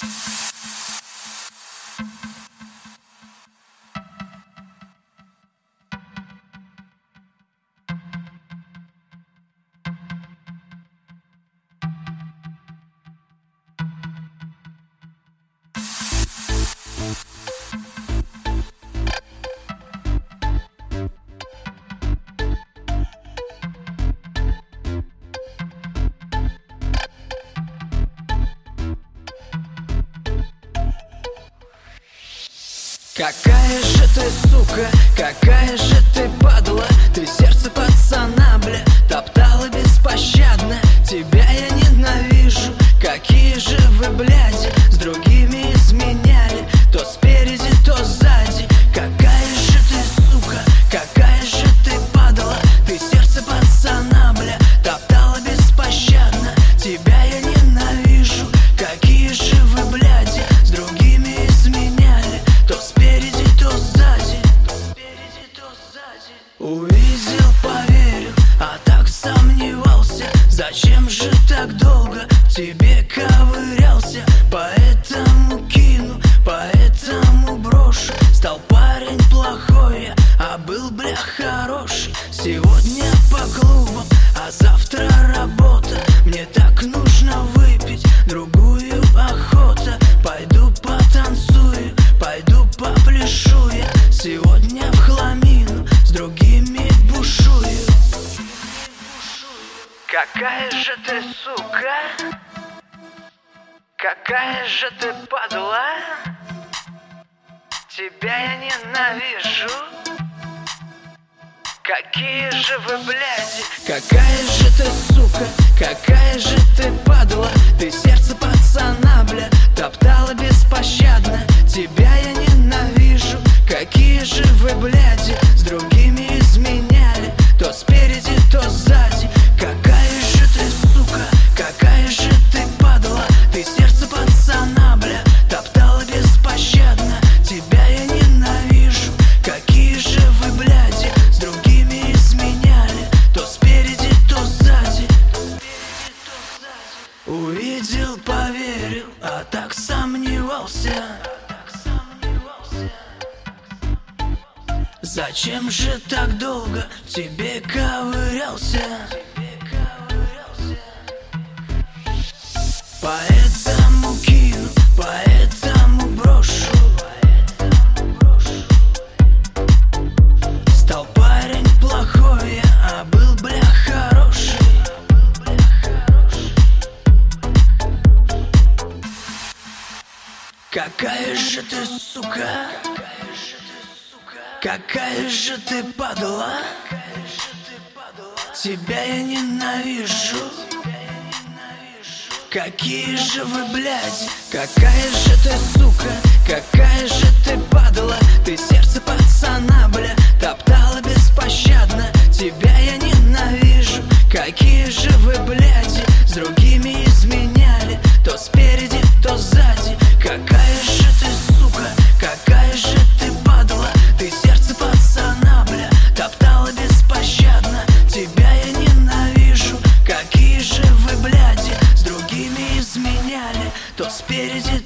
Какая же ты сука, какая же ты падла. Ты сердце пацана, бля, топтала беспощадно. Тебя я ненавижу, какие же вы, блядь, с другими изменяли. То спереди, то сзади. Какая же ты сука, какая же ты падла. Ты сердце пацана, бля, топтала беспощадно. Тебя я ненавижу, какие же вы, блядь, с другими изменяли. То спереди, то сзади. Увидел, поверил, а так сомневался. Зачем же так долго в тебе ковырялся? Поэтому кину, поэтому брошу. Стал парень плохой, а был, бля, хороший. Сегодня по клубам, а завтра работа. Мне так нужно выпить, другую охота. Пойду потанцую, пойду попляшу я. Сегодня в хламину с другими бушую. Какая же ты сука, какая же ты падла. Тебя я ненавижу, какие же вы, блядь. Какая же ты сука, какая же ты падла. Ты сердце пацана, бля, топтала беспощадно. Тебя я ненавижу, какие же вы, блядь, с другими изменяли. То спереди, то сзади. Какая же ты сука, какая же ты падла. Ты сердце пацана, бля, топтала беспощадно. Тебя я ненавижу, какие же вы, блядь, с другими изменяли. То спереди, то сзади. Увидел, поверил, а так сомневался. Зачем же так долго в тебе ковырялся? Поэтому кину, поэтому брошу. Стал парень плохой, а был, бля, хороший. Какая же ты сука, какая же ты падла. Тебя я ненавижу, какие же вы, блядь. Какая же ты сука, какая же ты падла. Ты сердце пацана, бля, топтала беспощадно. Тебя я ненавижу, какие же вы, блядь, с другими изменяли. То спереди, то сзади. Какая же ты сука, какая же ты падла. Ты сердце пацана, бля, топтала беспощадно. Тебя я ненавижу, какие же вы, блядь, с другими изменяли. То спереди,